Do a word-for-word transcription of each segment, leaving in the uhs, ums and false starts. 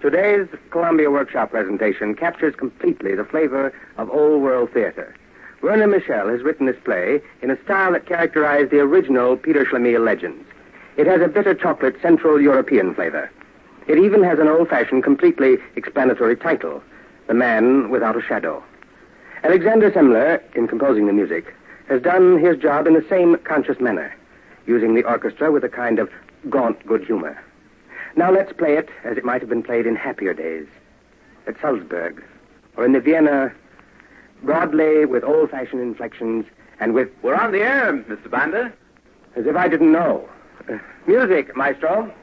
Today's Columbia Workshop presentation captures completely the flavor of old-world theater. Werner Michel has written this play in a style that characterized the original Peter Schlemiel legends. It has a bitter chocolate Central European flavor. It even has an old-fashioned, completely explanatory title, The Man Without a Shadow. Alexander Semler, in composing the music, has done his job in the same conscious manner, using the orchestra with a kind of gaunt good humor. Now let's play it as it might have been played in happier days, at Salzburg, or in the Vienna, broadly with old-fashioned inflections, and with... We're on the air, Mister Banda. As if I didn't know. Uh, music, maestro.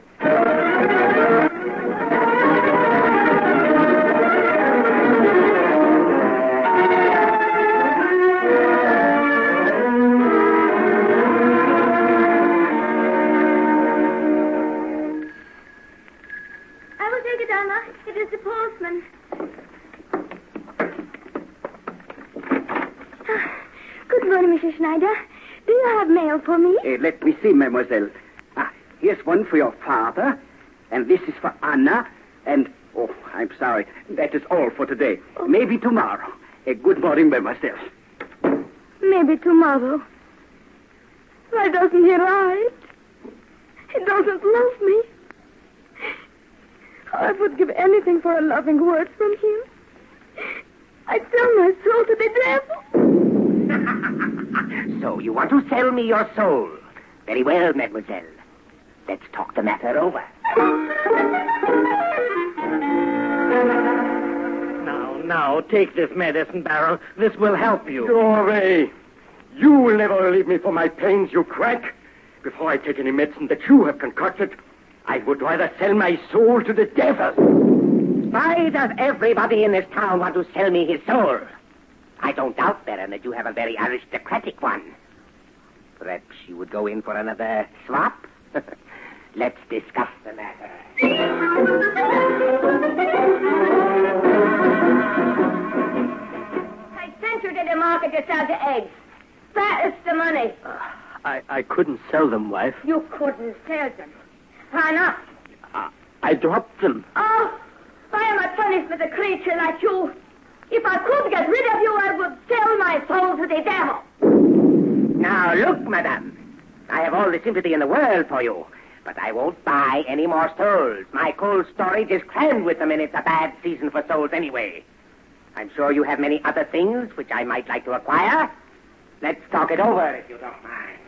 It is the postman. Good morning, Missus Schneider. Do you have mail for me? Uh, let me see, mademoiselle. Ah, here's one for your father, and this is for Anna, and... Oh, I'm sorry. That is all for today. Oh. Maybe tomorrow. Uh, good morning, mademoiselle. Maybe tomorrow. Why doesn't he write? He doesn't love me. I would give anything for a loving word from him. I'd sell my soul to the devil. So you want to sell me your soul? Very well, mademoiselle. Let's talk the matter over. Now, now, take this medicine barrel. This will help you. Go away. You will never relieve me for my pains, you crank. Before I take any medicine that you have concocted, I would rather sell my soul to the devil. Why does everybody in this town want to sell me his soul? I don't doubt, Baron, that you have a very aristocratic one. Perhaps you would go in for another swap? Let's discuss the matter. I sent you to the market to sell the eggs. That is the money. Uh, I, I couldn't sell them, wife. You couldn't sell them. Why not? Uh, I dropped them. Oh, why am I punished with a creature like you? If I could get rid of you, I would sell my soul to the devil. Now, look, madame. I have all the sympathy in the world for you, but I won't buy any more souls. My cold storage is crammed with them, and it's a bad season for souls anyway. I'm sure you have many other things which I might like to acquire. Let's talk it over, if you don't mind.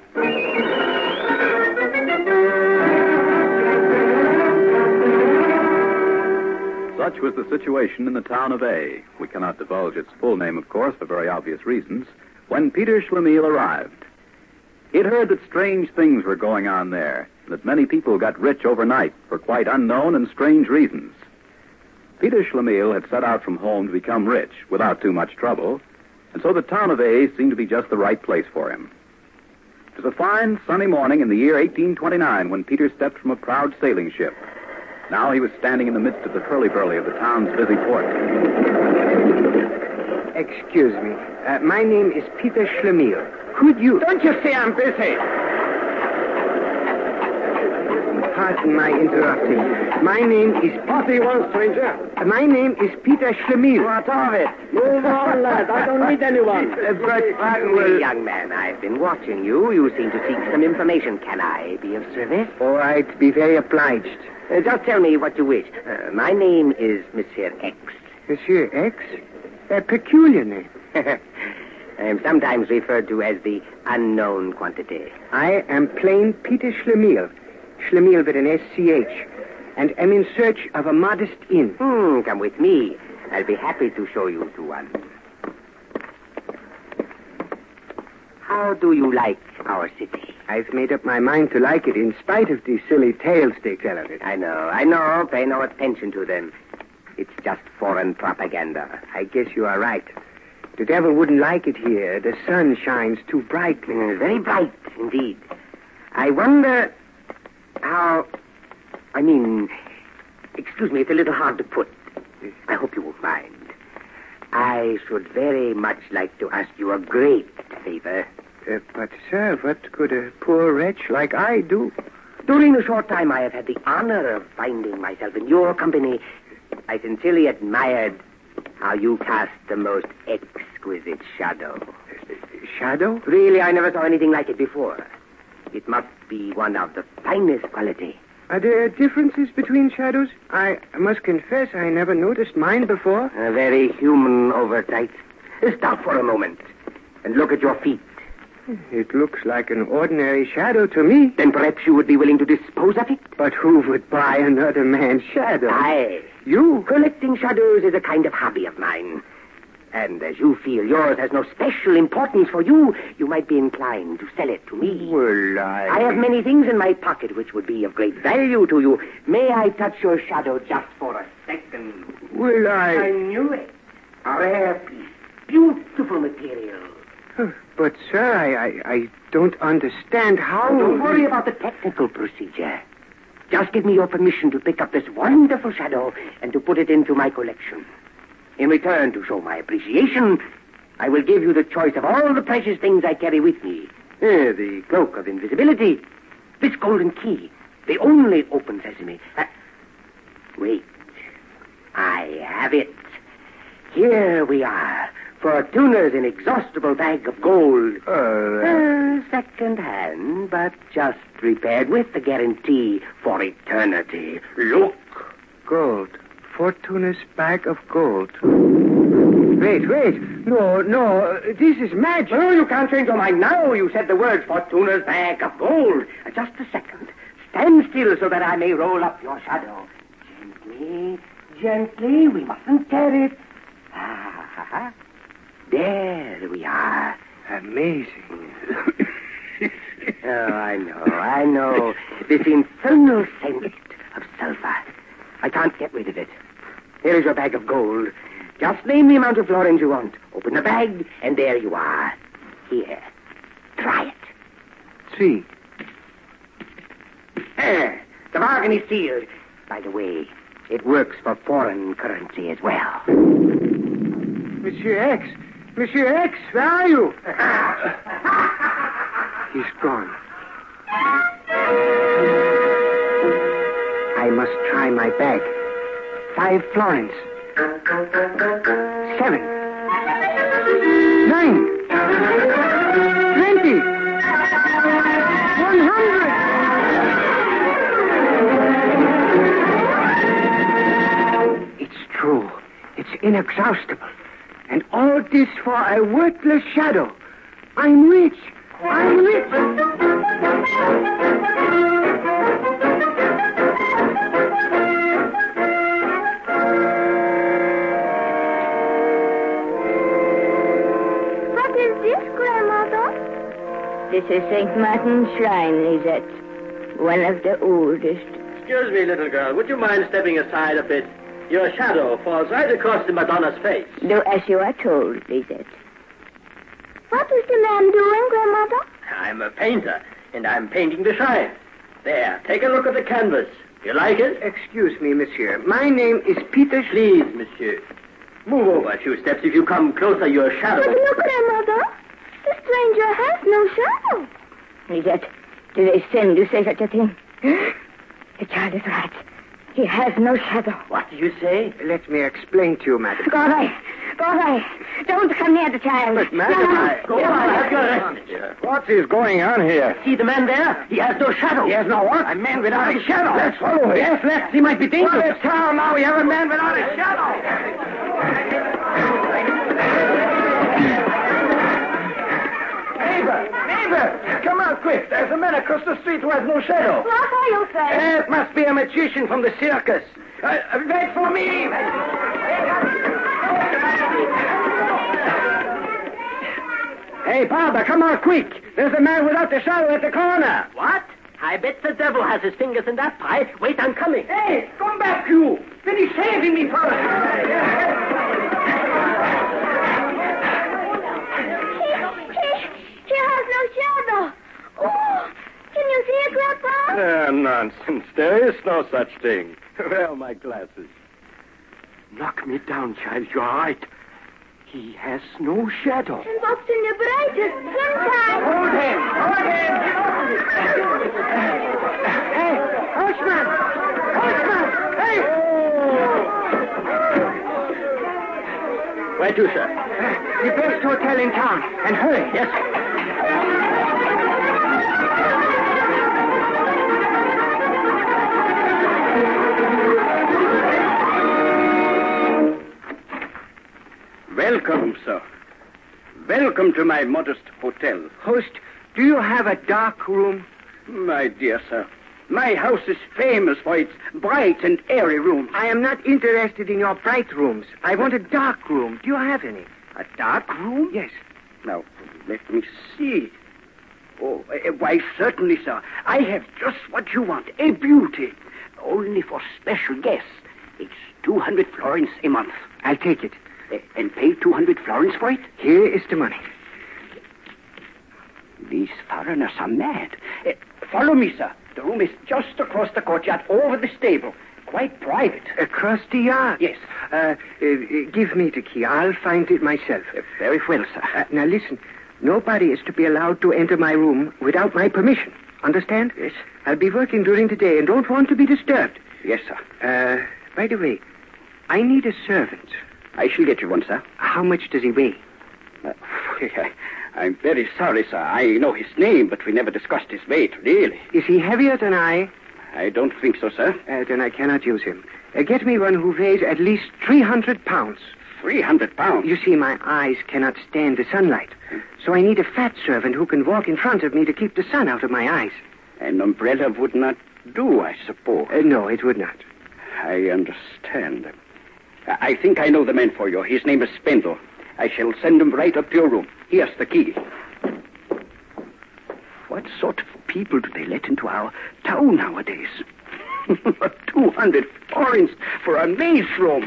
Such was the situation in the town of A. We cannot divulge its full name, of course, for very obvious reasons, when Peter Schlemiel arrived. He had heard that strange things were going on there, and that many people got rich overnight for quite unknown and strange reasons. Peter Schlemiel had set out from home to become rich without too much trouble, and so the town of A seemed to be just the right place for him. It was a fine, sunny morning in the year eighteen twenty-nine when Peter stepped from a proud sailing ship. Now he was standing in the midst of the hurly-burly of the town's busy port. Excuse me. Uh, my name is Peter Schlemiel. Could you... Don't you say I'm busy? Pardon my interrupting. My name is... What do you want, stranger? Uh, my name is Peter Schlemiel. What of it? Move on, lad. I don't need anyone. Uh, but, pardon me, young man. I've been watching you. You seem to seek some information. Can I be of service? All right, be very obliged. Uh, just tell me what you wish. Uh, my name is Monsieur X. Monsieur X? A peculiar name. I am sometimes referred to as the unknown quantity. I am plain Peter Schlemiel. Schlemiel with an S C H. And am in search of a modest inn. Hmm, come with me. I'll be happy to show you to one. How do you like our city? I've made up my mind to like it in spite of these silly tales they tell of it. I know, I know. Pay no attention to them. It's just foreign propaganda. I guess you are right. The devil wouldn't like it here. The sun shines too brightly. Mm, very bright, indeed. I wonder how... I mean, excuse me, it's a little hard to put. I hope you won't mind. I should very much like to ask you a great favor. Uh, but, sir, what could a poor wretch like I do? During the short time I have had the honor of finding myself in your company, I sincerely admired how you cast the most exquisite shadow. Shadow? Really, I never saw anything like it before. It must be one of the finest quality. Are there differences between shadows? I must confess I never noticed mine before. A very human oversight. Stop for a moment and look at your feet. It looks like an ordinary shadow to me. Then perhaps you would be willing to dispose of it? But who would buy another man's shadow? I. You? Collecting shadows is a kind of hobby of mine. And as you feel yours has no special importance for you, you might be inclined to sell it to me. Well, I... I have many things in my pocket which would be of great value to you. May I touch your shadow just for a second? Well, I... I knew it. A rare piece. Beautiful material. But, sir, I, I, I don't understand how... Don't worry about the technical procedure. Just give me your permission to pick up this wonderful shadow and to put it into my collection. In return, to show my appreciation, I will give you the choice of all the precious things I carry with me. Uh, the cloak of invisibility, this golden key, the only open sesame. Uh, wait. I have it. Here we are. Fortuna's inexhaustible bag of gold. Uh, uh, second hand, but just prepared with the guarantee for eternity. Look. Gold. Fortuna's bag of gold. Wait, wait. No, no. This is magic. Oh, you can't change your mind now. You said the word Fortuna's bag of gold. Uh, just a second. Stand still so that I may roll up your shadow. Gently, gently. We mustn't tear it. Ah, there we are. Amazing. Oh, I know, I know. This infernal scent of sulfur. I can't get rid of it. Here is your bag of gold. Just name the amount of florins you want. Open the bag, and there you are. Here. Try it. See. There. The bargain is sealed. By the way, it works for foreign currency as well. Monsieur X. Monsieur X, where are you? He's gone. I must try my bag. Five florins. Seven. Nine. Twenty. One hundred. It's true. It's inexhaustible. And all this for a worthless shadow. I'm rich. I'm rich. What is this, Grandmother? This is Saint Martin's shrine, Lisette. One of the oldest. Excuse me, little girl. Would you mind stepping aside a bit? Your shadow falls right across the Madonna's face. Do as you are told, Lisette. What is the man doing, Grandmother? I'm a painter, and I'm painting the shrine. There, take a look at the canvas. You like it? Excuse me, monsieur. My name is Peter Sch- Please, monsieur. Move over a few steps. If you come closer, your shadow... But look, Grandmother. The stranger has no shadow. Lisette, do they send you say such a thing? The child is right. He has no shadow. What do you say? Let me explain to you, madam. Go away. Go away. Don't come near the child. But, madam, No. I... Go on, have your rest, monsieur. What is going on here? See the man there? He has no shadow. He has no what? A man without a shadow. Let's follow him. Yes, let's. He might be dangerous. Well, it's town now. We have a man without a shadow. Neighbor, neighbor, come out quick. There's a man across the street who has no shadow. What are you saying? It must be a magician from the circus. Uh, wait for me. Hey, Barber, come out quick. There's a man without the shadow at the corner. What? I bet the devil has his fingers in that pie. Wait, I'm coming. Hey, come back, you. Finish saving me first. He, he, he has no shadow. Oh, can you see it, Grandpa? Ah, nonsense. There is no such thing. Where are my glasses? Knock me down, child. You're right. He has no shadow. And what's in the brightest sunshine? Hold him! Hold him! Hey, Horseman! Horseman! Hey! Right you, sir. Uh, the best hotel in town. And hurry. Yes, sir. Welcome, sir. Welcome to my modest hotel. Host, do you have a dark room? My dear sir, my house is famous for its bright and airy rooms. I am not interested in your bright rooms. I want a dark room. Do you have any? A dark room? Yes. Now, let me see. Oh, uh, why, certainly, sir. I have just what you want. A beauty. Only for special guests. It's two hundred florins a month. I'll take it. Uh, and pay two hundred florins for it? Here is the money. These foreigners are mad. Uh, follow me, sir. The room is just across the courtyard, over the stable. Quite private. Across the yard? Yes. Uh, uh, give me the key. I'll find it myself. Uh, very well, sir. Uh, now, listen. Nobody is to be allowed to enter my room without my permission. Understand? Yes. I'll be working during the day and don't want to be disturbed. Yes, sir. Uh, by the way, I need a servant. I shall get you one, sir. How much does he weigh? Uh, I'm very sorry, sir. I know his name, but we never discussed his weight, really. Is he heavier than I? I don't think so, sir. Uh, then I cannot use him. Uh, get me one who weighs at least three hundred pounds. Three hundred pounds? You see, my eyes cannot stand the sunlight. So I need a fat servant who can walk in front of me to keep the sun out of my eyes. An umbrella would not do, I suppose. Uh, no, it would not. I understand. I think I know the man for you. His name is Spindle. I shall send him right up to your room. Here's the key. What sort of people do they let into our town nowadays? Two hundred florins for a maid's room.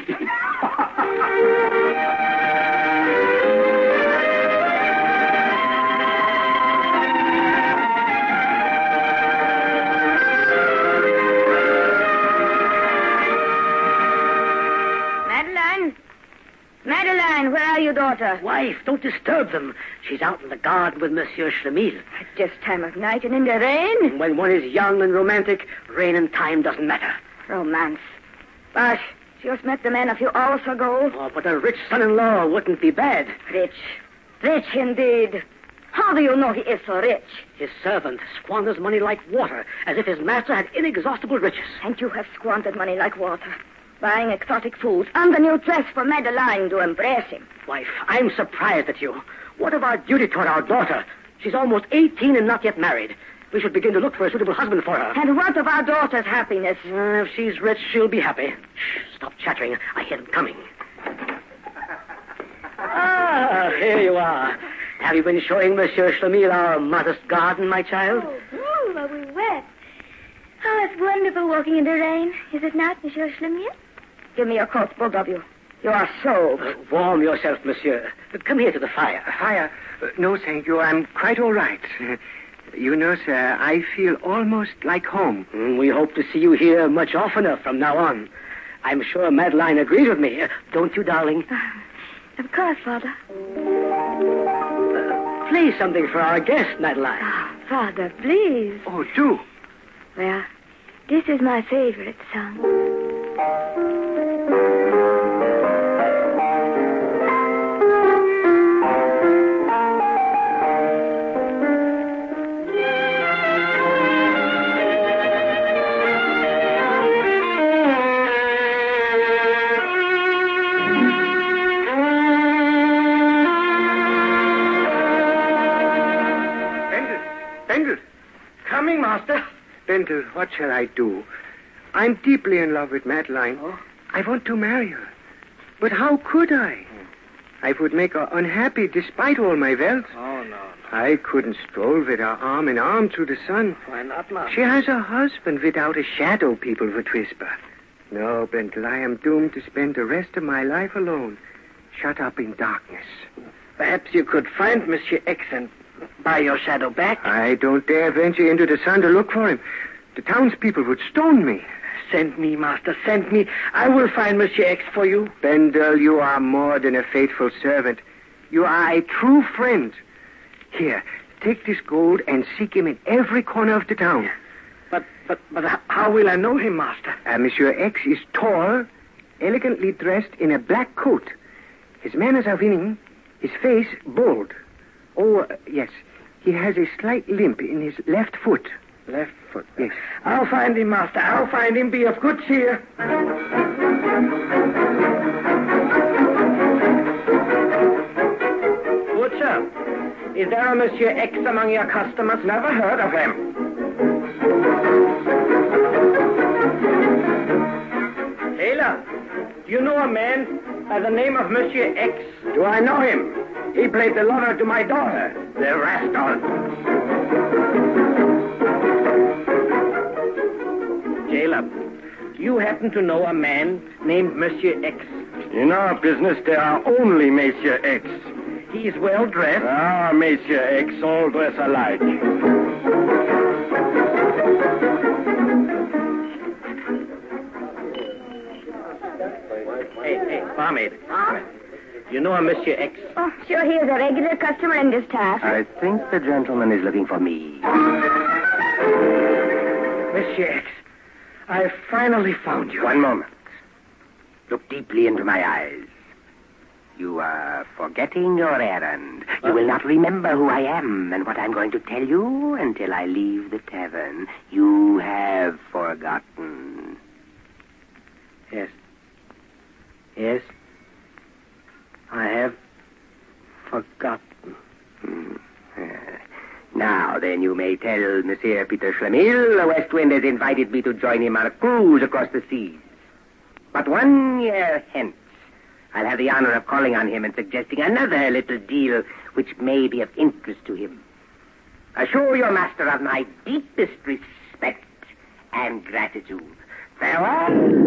Madeline? Madeline, where are you, daughter? Wife, don't disturb them. She's out in the garden with Monsieur Schlemiel. At this time of night and in the rain? When one is young and romantic, rain and time doesn't matter. Romance. But she just met the man a few hours ago. Oh, but a rich son-in-law wouldn't be bad. Rich. Rich indeed. How do you know he is so rich? His servant squanders money like water, as if his master had inexhaustible riches. And you have squandered money like water. Buying exotic foods and a new dress for Madeline to embrace him. Wife, I'm surprised at you. What of our duty toward our daughter? She's almost eighteen and not yet married. We should begin to look for a suitable husband for her. And what of our daughter's happiness? Uh, if she's rich, she'll be happy. Shh, stop chattering. I hear them coming. Ah, here you are. Have you been showing Monsieur Schlemiel our modest garden, my child? Oh, oh, are we wet? Oh, it's wonderful walking in the rain. Is it not, Monsieur Schlemiel? Give me your coat, both of you. You are soaked. Uh, warm yourself, monsieur. But come here to the fire. Fire? Uh, no, thank you. I'm quite all right. Uh, you know, sir, I feel almost like home. Mm, we hope to see you here much oftener from now on. I'm sure Madeline agrees with me. Uh, don't you, darling? Of course, Father. Uh, play something for our guest, Madeline. Oh, Father, please. Oh, do. Well, this is my favorite song. Coming, Master. Bendel, what shall I do? I'm deeply in love with Madeline. Oh? I want to marry her. But how could I? I would make her unhappy despite all my wealth. Oh, no. I couldn't stroll with her arm in arm through the sun. Why not, Master? She has a husband without a shadow, people would whisper. No, Bendel, I am doomed to spend the rest of my life alone, shut up in darkness. Perhaps you could find Monsieur X and buy your shadow back. I don't dare venture into the sun to look for him. The townspeople would stone me. Send me, Master, send me. I will find Monsieur X for you. Bendel, you are more than a faithful servant. You are a true friend. Here, take this gold and seek him in every corner of the town. But, but, but how will I know him, Master? Uh, Monsieur X is tall, elegantly dressed in a black coat. His manners are winning. His face bold. Oh, uh, yes. He has a slight limp in his left foot. Left foot. Yes. I'll find him, master. I'll find him. Be of good cheer. Butcher, is there a Monsieur X among your customers? Never heard of him. Taylor, do you know a man by the name of Monsieur X? Do I know him? He played the lover to my daughter. The rascal. Caleb, do you happen to know a man named Monsieur X? In our business, there are only Monsieur X. He is well dressed. Ah, Monsieur X, all dress alike. Hey, hey, barmaid. You know a Monsieur X? Oh, sure, he is a regular customer in this tap. I think the gentleman is looking for me. Monsieur X, I finally found you. One moment. Look deeply into my eyes. You are forgetting your errand. You will not remember who I am and what I'm going to tell you until I leave the tavern. You have forgotten. Yes. Yes. I have forgotten. Hmm. Uh, now, then, you may tell Monsieur Peter Schlemihl the West Wind has invited me to join him on a cruise across the seas. But one year hence, I'll have the honor of calling on him and suggesting another little deal which may be of interest to him. Assure your master of my deepest respect and gratitude. Farewell.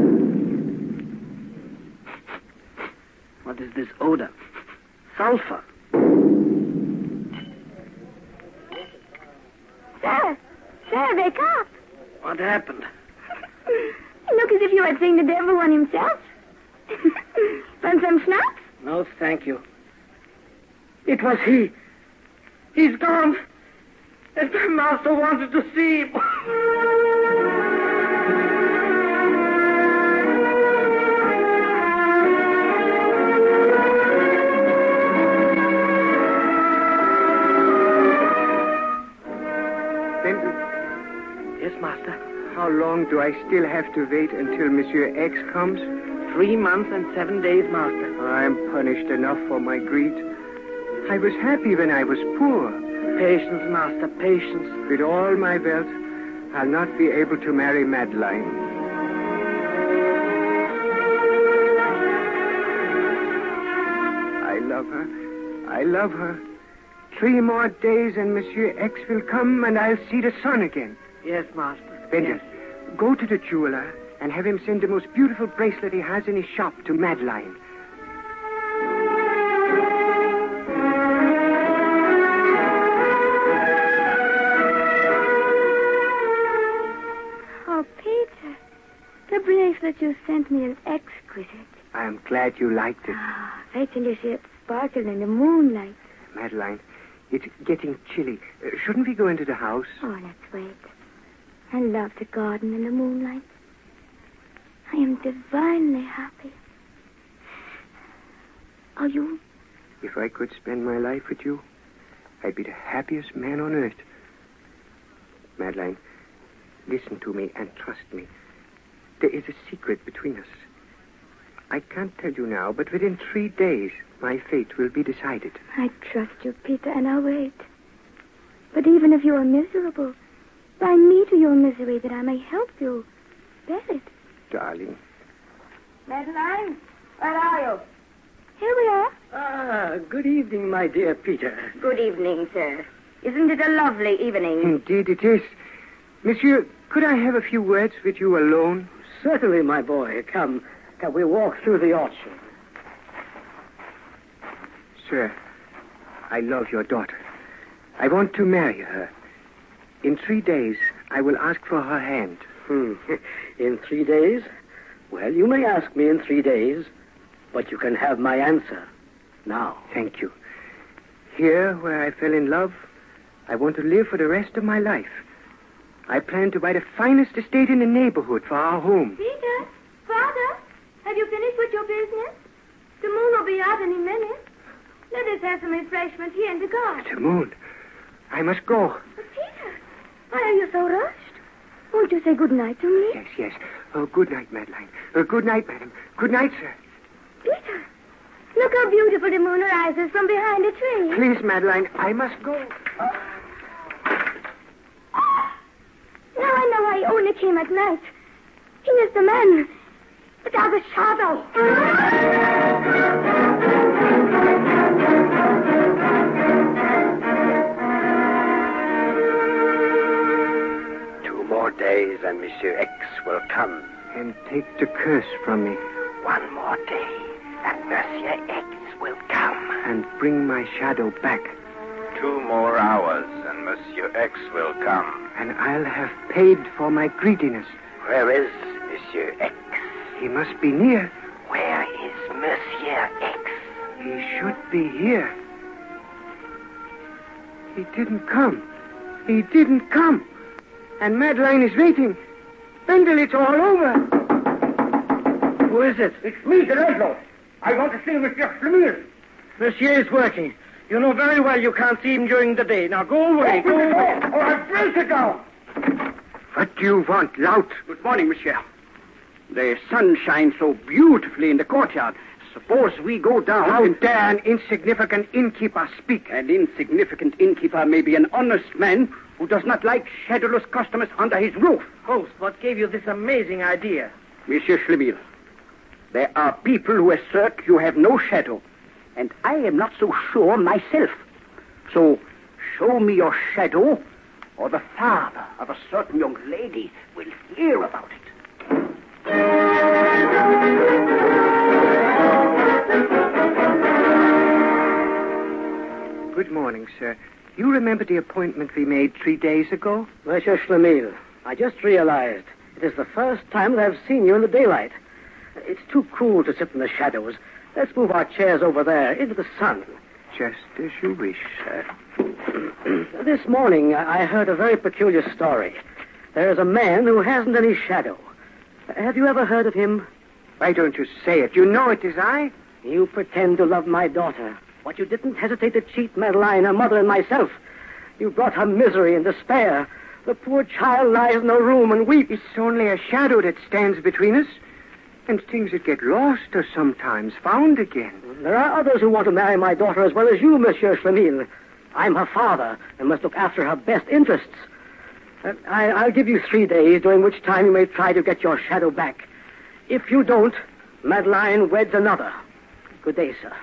What is this odor? Sulfur. Sir, sir, wake up. What happened? You look as if you had seen the devil one himself. Want some schnapps? No, thank you. It was he. He's gone. As my master wanted to see him. Yes, master. How long do I still have to wait until Monsieur X comes? Three months and seven days, master. I'm punished enough for my greed. I was happy when I was poor. Patience, master, patience. With all my wealth, I'll not be able to marry Madeline. I love her. I love her. Three more days and Monsieur X will come and I'll see the sun again. Yes, master. Bender, go to the jeweler and have him send the most beautiful bracelet he has in his shop to Madeline. Oh, Peter, the bracelet you sent me is exquisite. I'm glad you liked it. Ah, wait till you see it sparkle in the moonlight. Madeline, it's getting chilly. Uh, shouldn't we go into the house? Oh, let's wait. I love the garden in the moonlight. I am divinely happy. Are you? If I could spend my life with you, I'd be the happiest man on earth. Madeline, listen to me and trust me. There is a secret between us. I can't tell you now, but within three days, my fate will be decided. I trust you, Peter, and I'll wait. But even if you are miserable, bind me to your misery that I may help you bear it. Darling. Madeline, where are you? Here we are. Ah, good evening, my dear Peter. Good evening, sir. Isn't it a lovely evening? Indeed it is. Monsieur, could I have a few words with you alone? Certainly, my boy. Come, can we walk through the orchard? Sir, I love your daughter. I want to marry her. In three days, I will ask for her hand. Hmm. In three days? Well, you may ask me in three days, but you can have my answer now. Thank you. Here, where I fell in love, I want to live for the rest of my life. I plan to buy the finest estate in the neighborhood for our home. Peter, Father, have you finished with your business? The moon will be out any minute. Let us have some refreshment here in the garden. The moon. I must go. But Peter, why are you so rushed? Won't you say good night to me? Yes, yes. Oh, good night, Madeline. Uh, good night, madam. Good night, sir. Peter, look how beautiful the moon rises from behind a tree. Please, Madeline, I must go. Now I know why he only came at night. He is the man without a shadow. Two more days and Monsieur X will come. And take the curse from me. One more day, and Monsieur X will come. And bring my shadow back. Two more hours, and Monsieur X will come. And I'll have paid for my greediness. Where is Monsieur X? He must be near. Where is Monsieur X? He should be here. He didn't come. He didn't come. And Madeline is waiting. Bendel, it's all over. Who is it? It's me, the landlord. I want to see Monsieur Schlemiel. Monsieur is working. You know very well you can't see him during the day. Now go away, go away. Or I'll break it down. What do you want, lout? Good morning, monsieur. The sun shines so beautifully in the courtyard. Suppose we go down... How and... dare an insignificant innkeeper speak? An insignificant innkeeper may be an honest man who does not like shadowless customers under his roof. Host, what gave you this amazing idea? Monsieur Schlemiel, there are people who assert you have no shadow, and I am not so sure myself. So, show me your shadow, or the father of a certain young lady will hear about it. Good morning, sir. You remember the appointment we made three days ago? Monsieur Schlemiel, I just realized it is the first time that I've seen you in the daylight. It's too cool to sit in the shadows. Let's move our chairs over there, into the sun. Just as you wish, sir. This morning, I heard a very peculiar story. There is a man who hasn't any shadow. Have you ever heard of him? Why don't you say it? You know it is I. You pretend to love my daughter. But you didn't hesitate to cheat Madeline, her mother, and myself. You brought her misery and despair. The poor child lies in her room and weeps. It's only a shadow that stands between us. And things that get lost are sometimes found again. There are others who want to marry my daughter as well as you, Monsieur Schlemiel. I'm her father and must look after her best interests. Uh, I, I'll give you three days, during which time you may try to get your shadow back. If you don't, Madeline weds another. Good day, sir.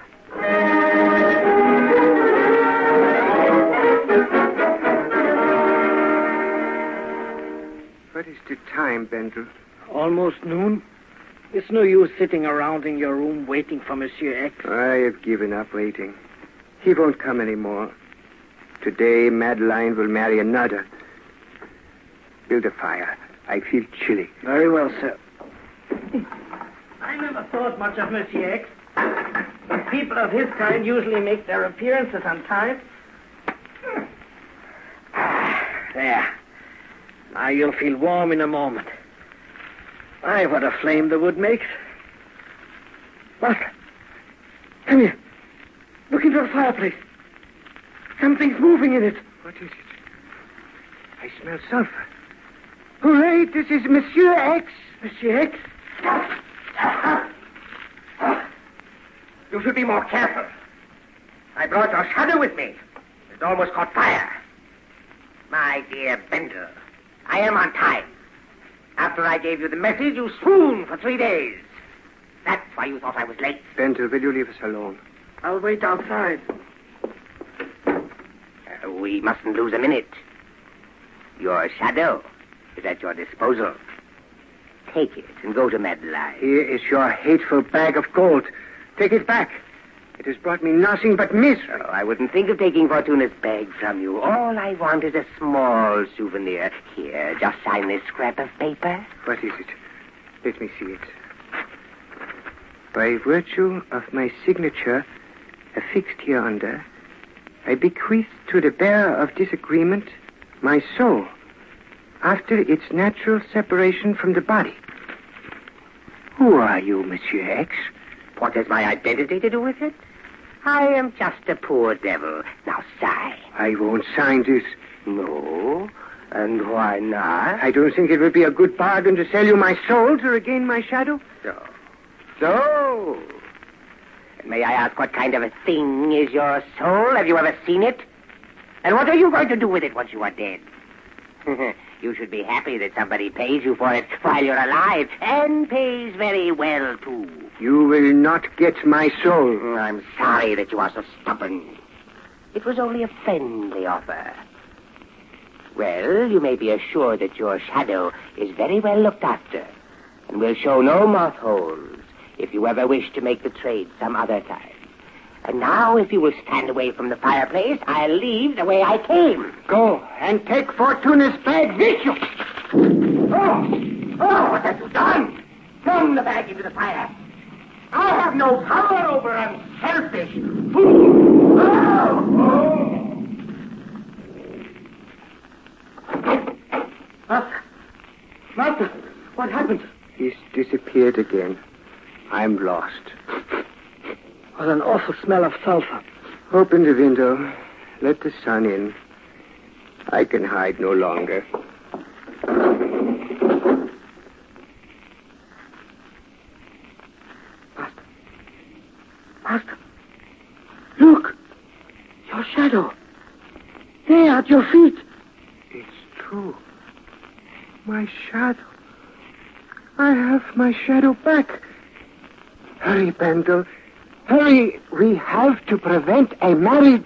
What is the time, Bendel? Almost noon. It's no use sitting around in your room waiting for Monsieur X. I have given up waiting. He won't come anymore. Today, Madeline will marry another. Build a fire. I feel chilly. Very well, sir. I never thought much of Monsieur X. People of his kind usually make their appearances on time. Ah, there. Now you'll feel warm in a moment. My, what a flame the wood makes. What? Come here. Look into the fireplace. Something's moving in it. What is it? I smell sulfur. Hooray, this is Monsieur X. Monsieur X? You should be more careful. I brought your shadow with me. It almost caught fire. My dear Bendel, I am on time. After I gave you the message, you swooned for three days. That's why you thought I was late. Bendel, will you leave us alone? I'll wait outside. Uh, we mustn't lose a minute. Your shadow is at your disposal. Take it and go to Madeline. Here is your hateful bag of gold. Take it back. It has brought me nothing but misery. Oh, I wouldn't think of taking Fortuna's bag from you. All I want is a small souvenir. Here, just sign this scrap of paper. What is it? Let me see it. By virtue of my signature affixed hereunder, I bequeath to the bearer of this agreement my soul after its natural separation from the body. Who are you, Monsieur X? What has my identity to do with it? I am just a poor devil. Now sign. I won't sign this. No? And why not? I don't think it would be a good bargain to sell you my soul to regain my shadow. So. So. May I ask what kind of a thing is your soul? Have you ever seen it? And what are you going to do with it once you are dead? You should be happy that somebody pays you for it while you're alive, and pays very well, too. You will not get my soul. I'm sorry that you are so stubborn. It was only a friendly offer. Well, you may be assured that your shadow is very well looked after, and will show no moth holes if you ever wish to make the trade some other time. And now, if you will stand away from the fireplace, I'll leave the way I came. Go, and take Fortuna's bag with you. Oh! Oh, what have you done? Thrown the bag into the fire. I have no power over unselfish fool. Oh! Oh! Master! Master! What happened? He's disappeared again. I'm lost. What an awful smell of sulfur. Open the window. Let the sun in. I can hide no longer. Master. Master. Look. Your shadow. There at your feet. It's true. My shadow. I have my shadow back. Hurry, Pendle. Hurry. We have to prevent a marriage.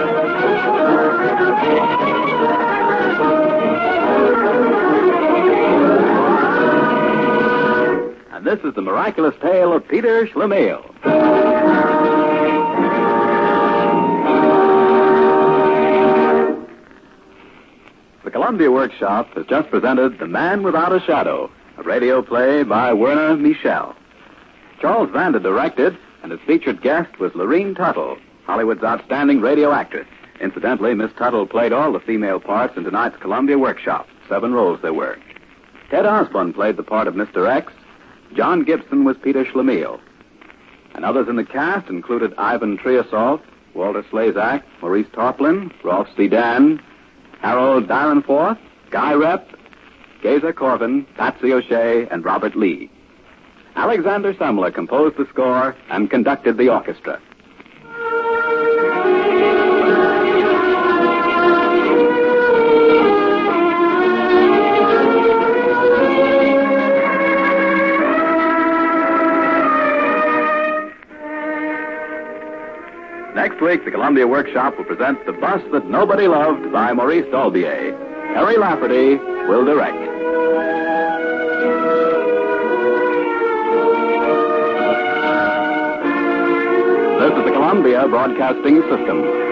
And this is the miraculous tale of Peter Schlemiel. The Columbia Workshop has just presented The Man Without a Shadow, a radio play by Werner Michel. Charles Vanda directed, and his featured guest was Lorene Tuttle, Hollywood's outstanding radio actress. Incidentally, Miss Tuttle played all the female parts in tonight's Columbia Workshop. Seven roles there were. Ted Osborne played the part of Mister X. John Gibson was Peter Schlemiel. And others in the cast included Ivan Triasol, Walter Slazak, Maurice Tarplin, Rolf Sedan, Harold Dylanforth, Guy Rep, Geza Corvin, Patsy O'Shea, and Robert Lee. Alexander Semler composed the score and conducted the orchestra. Next week, the Columbia Workshop will present The Bus That Nobody Loved by Maurice Dolbier. Harry Lafferty will direct. This is the Columbia Broadcasting System.